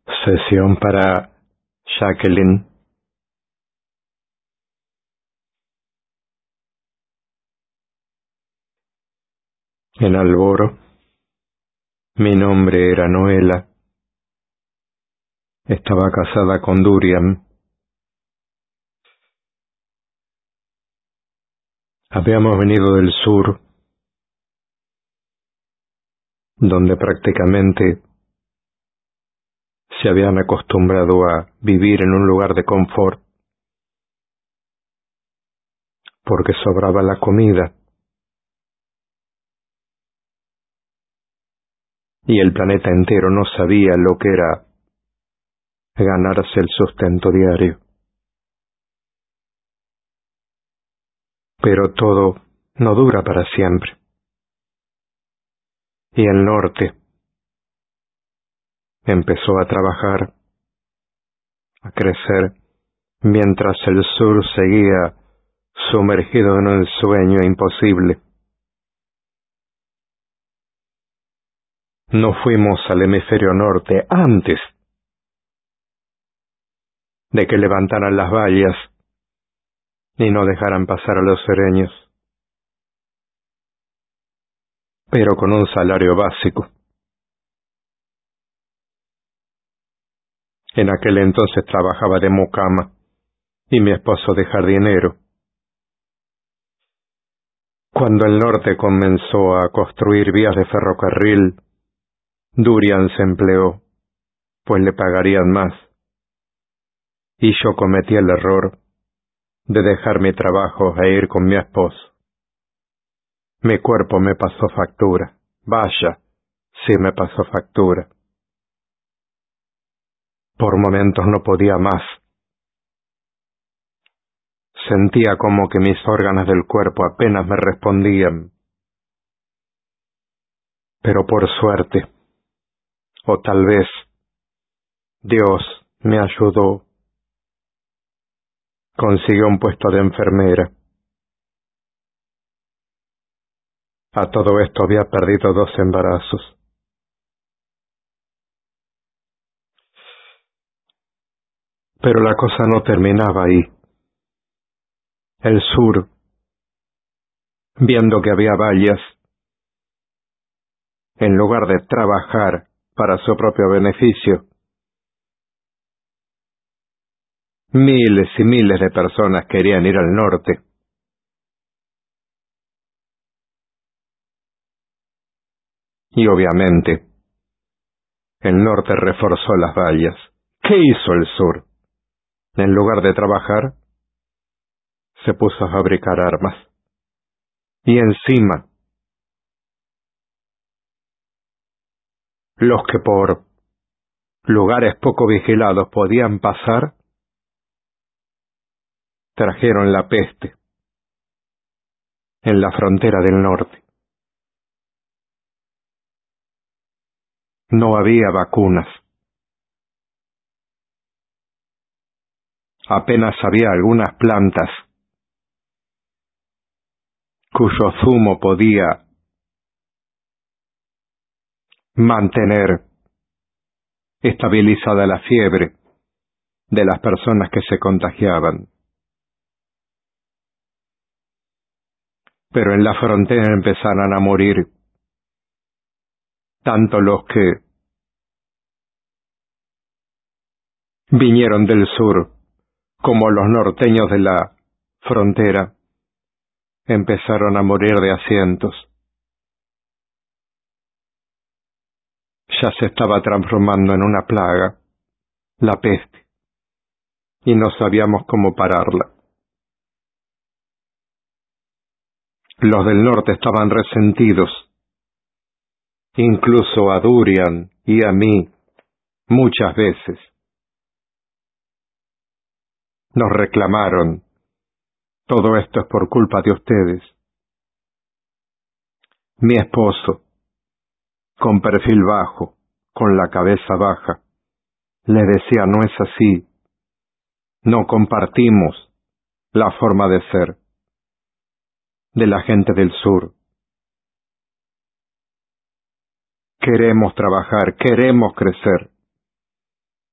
Sesión para Jacqueline. En Alboro. Mi nombre era Noela. Estaba casada con Durian. Habíamos venido del sur, donde prácticamente se habían acostumbrado a vivir en un lugar de confort, porque sobraba la comida y el planeta entero no sabía lo que era ganarse el sustento diario. Pero todo no dura para siempre. Y el norte empezó a trabajar, a crecer, mientras el sur seguía sumergido en un sueño imposible. No fuimos al hemisferio norte antes de que levantaran las vallas y no dejaran pasar a los sereños, pero con un salario básico. En aquel entonces trabajaba de mucama y mi esposo de jardinero. Cuando el norte comenzó a construir vías de ferrocarril, Durian se empleó, pues le pagarían más, y yo cometí el error de dejar mi trabajo e ir con mi esposo. Mi cuerpo me pasó factura. Vaya, sí me pasó factura. Por momentos no podía más. Sentía como que mis órganos del cuerpo apenas me respondían. Pero por suerte, o tal vez Dios me ayudó. Conseguí un puesto de enfermera. A todo esto había perdido 2 embarazos. Pero la cosa no terminaba ahí. El sur, viendo que había vallas, en lugar de trabajar para su propio beneficio, miles y miles de personas querían ir al norte. Y obviamente, el norte reforzó las vallas. ¿Qué hizo el sur? En lugar de trabajar, se puso a fabricar armas. Y encima, los que por lugares poco vigilados podían pasar, trajeron la peste en la frontera del norte. No había vacunas. Apenas había algunas plantas cuyo zumo podía mantener estabilizada la fiebre de las personas que se contagiaban. Pero en la frontera empezaron a morir tanto los que vinieron del sur como los norteños de la frontera. Empezaron a morir de a cientos. Ya se estaba transformando en una plaga, la peste, y no sabíamos cómo pararla. Los del norte estaban resentidos, incluso a Durian y a mí, muchas veces. Nos reclamaron: todo esto es por culpa de ustedes. Mi esposo, con perfil bajo, con la cabeza baja, le decía: no es así, no compartimos la forma de ser de la gente del sur. Queremos trabajar, queremos crecer.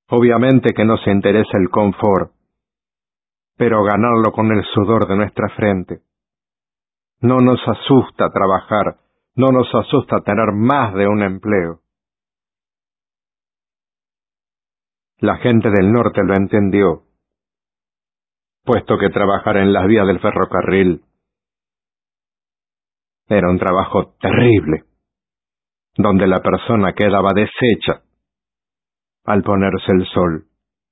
Obviamente que nos interesa el confort, pero ganarlo con el sudor de nuestra frente. No nos asusta trabajar, no nos asusta tener más de un empleo. La gente del norte lo entendió, puesto que trabajar en las vías del ferrocarril era un trabajo terrible, donde la persona quedaba deshecha al ponerse el sol.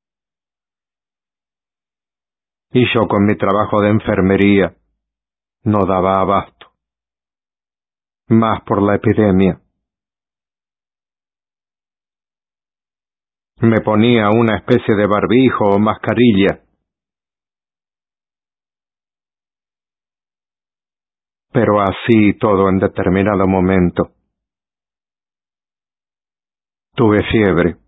Y yo con mi trabajo de enfermería no daba abasto, más por la epidemia. Me ponía una especie de barbijo o mascarilla, pero así todo en determinado momento. Tuve fiebre.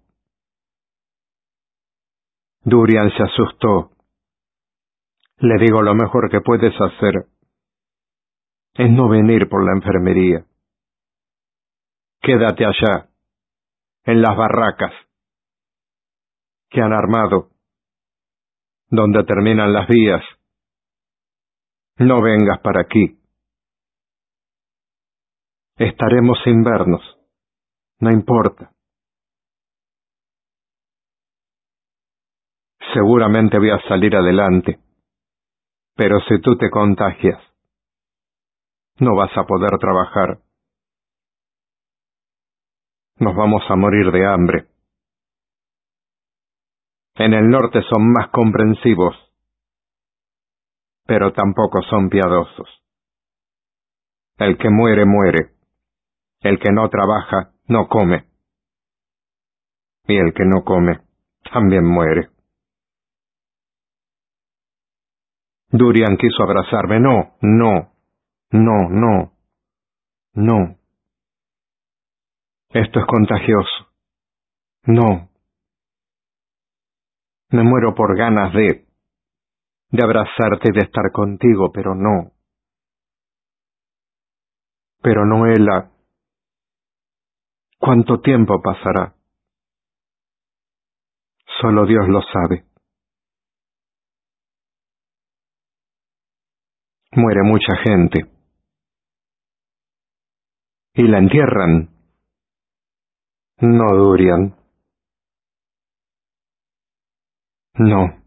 Durian se asustó. Le digo, lo mejor que puedes hacer es no venir por la enfermería. Quédate allá, en las barracas que han armado, donde terminan las vías. No vengas para aquí. Estaremos sin vernos. No importa. Seguramente voy a salir adelante, pero si tú te contagias, no vas a poder trabajar. Nos vamos a morir de hambre. En el norte son más comprensivos, pero tampoco son piadosos. El que muere, muere. El que no trabaja, no come. Y el que no come, también muere. Durian quiso abrazarme. No, no, no, no, no. Esto es contagioso. No. Me muero por ganas de abrazarte y de estar contigo, pero no. Pero Noela, ¿cuánto tiempo pasará? Solo Dios lo sabe. Muere mucha gente. ¿Y la entierran? No, Durian. No.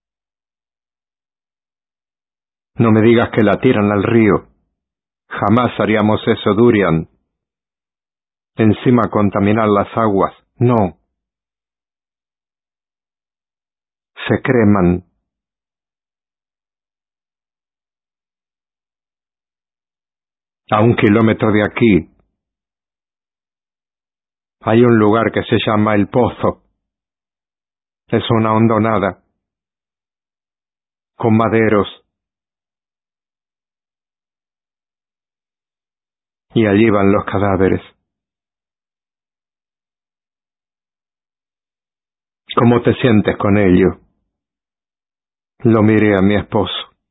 No me digas que la tiran al río. Jamás haríamos eso, Durian. Encima contaminar las aguas. No. Se creman. A 1 kilómetro de aquí hay un lugar que se llama El Pozo. Es una hondonada, con maderos, y allí van los cadáveres. ¿Cómo te sientes con ello? Lo miré a mi esposo.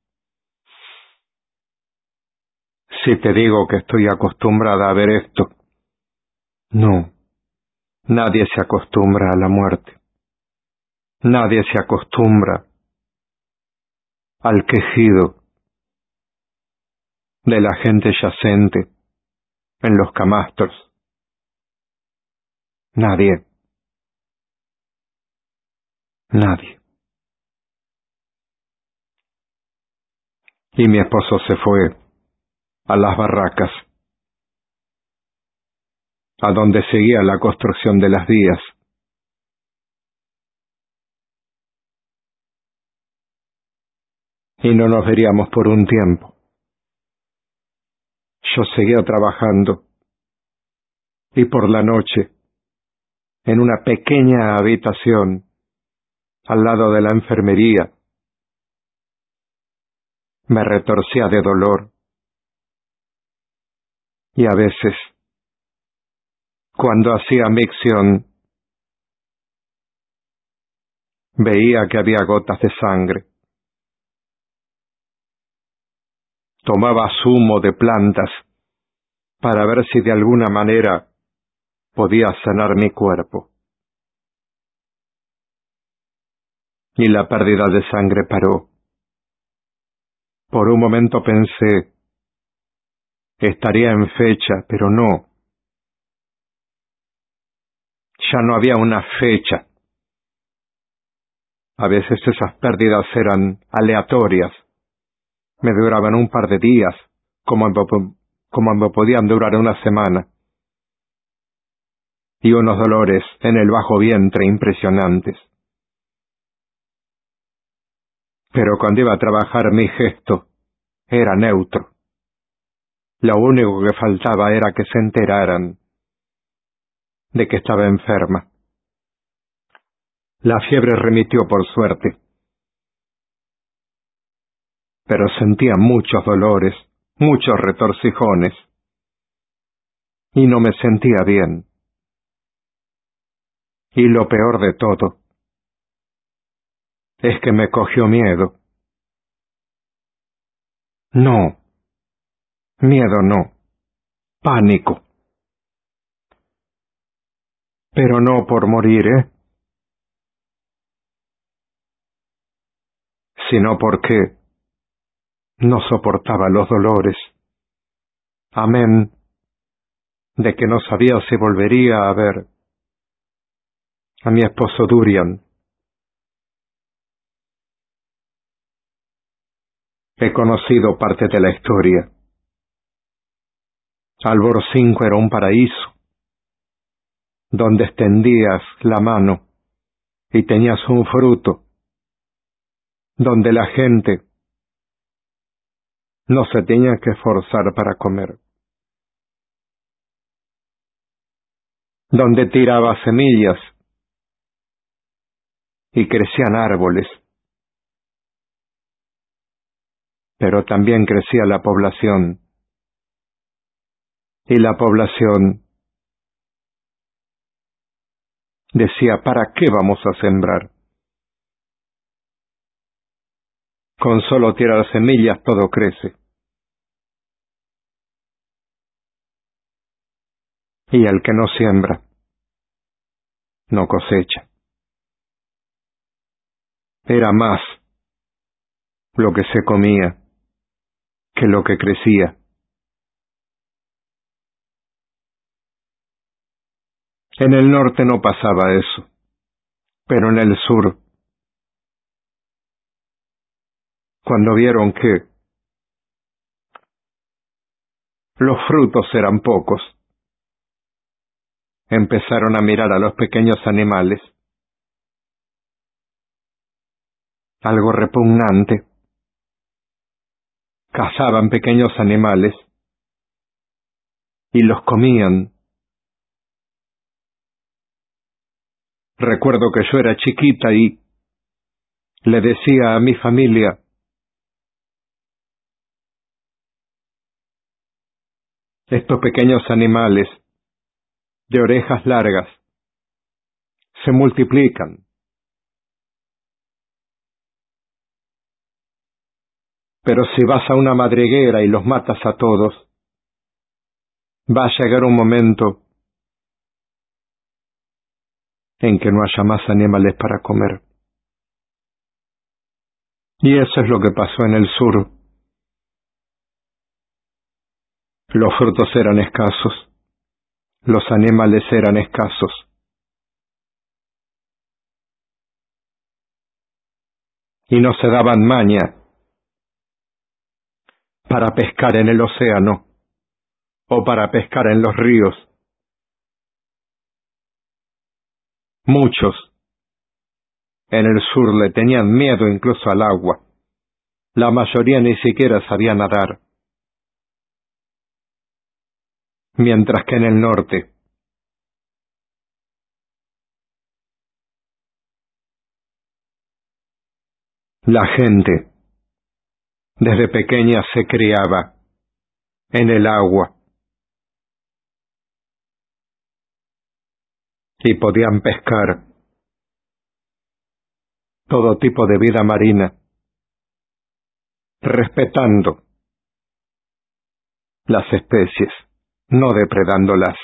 Si te digo que estoy acostumbrada a ver esto. No, nadie se acostumbra a la muerte. Nadie se acostumbra al quejido de la gente yacente en los camastros. Nadie. Nadie. Y mi esposo se fue a las barracas, a donde seguía la construcción de las vías. Y no nos veríamos por un tiempo. Yo seguía trabajando, y por la noche, en una pequeña habitación, al lado de la enfermería, me retorcía de dolor. Y a veces, cuando hacía micción, veía que había gotas de sangre. Tomaba zumo de plantas para ver si de alguna manera podía sanar mi cuerpo. y la pérdida de sangre paró. Por un momento pensé, estaría en fecha, pero no. Ya no había una fecha. A veces esas pérdidas eran aleatorias. Me duraban un par de días, como me podían durar una semana. Y unos dolores en el bajo vientre impresionantes. Pero cuando iba a trabajar mi gesto era neutro. Lo único que faltaba era que se enteraran de que estaba enferma. La fiebre remitió por suerte, pero sentía muchos dolores, muchos retorcijones, y no me sentía bien. Y lo peor de todo es que me cogió miedo. No, miedo no, pánico. Pero no por morir, sino porque no soportaba los dolores. Amén de que no sabía si volvería a ver a mi esposo Durian. He conocido parte de la historia. Albor 5 era un paraíso, donde extendías la mano y tenías un fruto, donde la gente no se tenía que esforzar para comer, donde tirabas semillas y crecían árboles, pero también crecía la población, y la población decía, ¿para qué vamos a sembrar? Con solo tirar semillas todo crece. Y el que no siembra, no cosecha. Era más lo que se comía que lo que crecía. En el norte no pasaba eso, pero en el sur, cuando vieron que los frutos eran pocos, empezaron a mirar a los pequeños animales, algo repugnante. Cazaban pequeños animales y los comían. Recuerdo que yo era chiquita y le decía a mi familia, estos pequeños animales de orejas largas se multiplican, pero si vas a una madriguera y los matas a todos, va a llegar un momento en que no haya más animales para comer. Y eso es lo que pasó en el sur. Los frutos eran escasos, los animales eran escasos. Y no se daban maña para pescar en el océano o para pescar en los ríos. Muchos en el sur le tenían miedo incluso al agua. La mayoría ni siquiera sabía nadar. Mientras que en el norte la gente desde pequeña se criaba en el agua y podían pescar todo tipo de vida marina, respetando las especies, no depredándolas.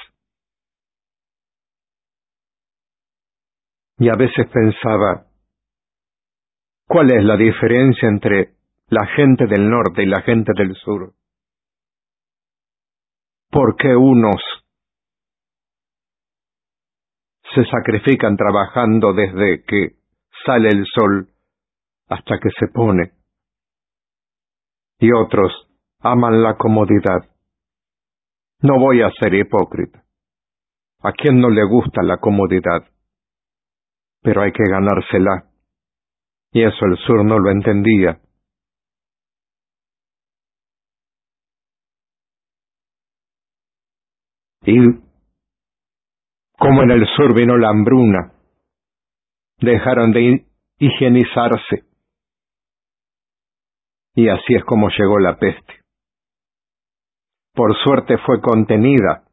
Y a veces pensaba, ¿Cuál es la diferencia entre la gente del norte y la gente del sur? ¿Por qué unos se sacrifican trabajando desde que sale el sol hasta que se pone, y otros aman la comodidad? No voy a ser hipócrita. ¿A quién no le gusta la comodidad? Pero hay que ganársela. Y eso el sur no lo entendía. Y como en el sur vino la hambruna, dejaron de higienizarse. Y así es como llegó la peste. Por suerte fue contenida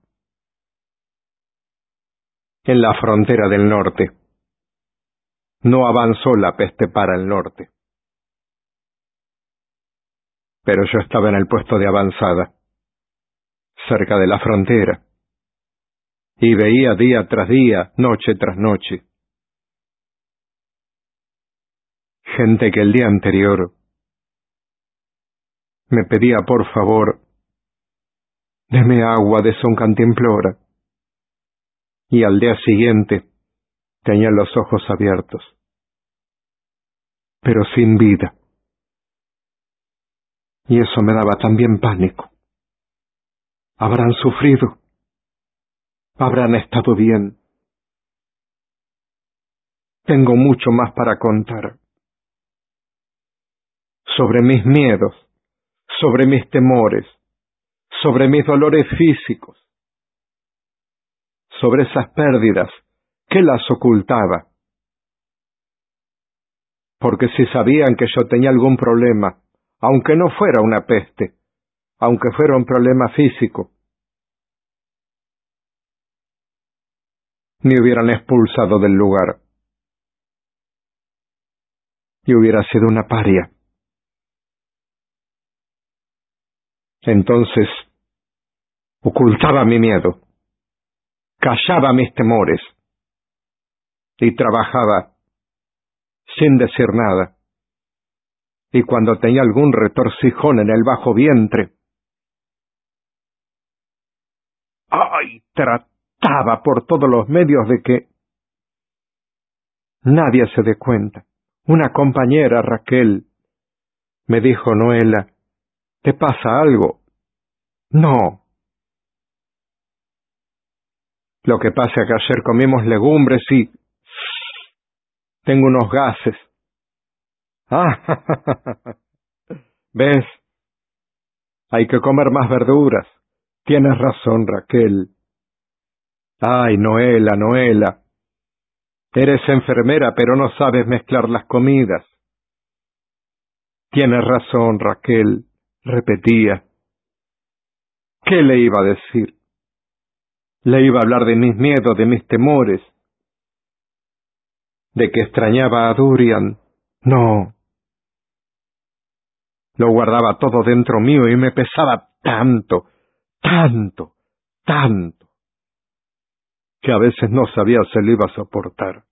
en la frontera del norte. No avanzó la peste para el norte. Pero yo estaba en el puesto de avanzada, cerca de la frontera, y veía día tras día, noche tras noche, gente que el día anterior me pedía por favor, deme agua de son cantimplora, y al día siguiente tenía los ojos abiertos, pero sin vida. Y eso me daba también pánico. ¿Habrán sufrido? ¿Habrán estado bien? Tengo mucho más para contar. Sobre mis miedos, sobre mis temores, sobre mis dolores físicos, sobre esas pérdidas que las ocultaba. Porque si sabían que yo tenía algún problema, aunque no fuera una peste, aunque fuera un problema físico, me hubieran expulsado del lugar. Y hubiera sido una paria. Entonces, ocultaba mi miedo, callaba mis temores, y trabajaba sin decir nada. Y cuando tenía algún retorcijón en el bajo vientre, ¡ay!, trataba por todos los medios de que nadie se dé cuenta. Una compañera, Raquel, me dijo: Noela, ¿te pasa algo? No. Lo que pasa es que ayer comimos legumbres y tengo unos gases. Ah, ¿ves? Hay que comer más verduras. Tienes razón, Raquel. Ay, Noela, Noela. Eres enfermera, pero no sabes mezclar las comidas. Tienes razón, Raquel, repetía. ¿Qué le iba a decir? Le iba a hablar de mis miedos, de mis temores, de que extrañaba a Durian. No. Lo guardaba todo dentro mío y me pesaba tanto, tanto, tanto, que a veces no sabía si lo iba a soportar.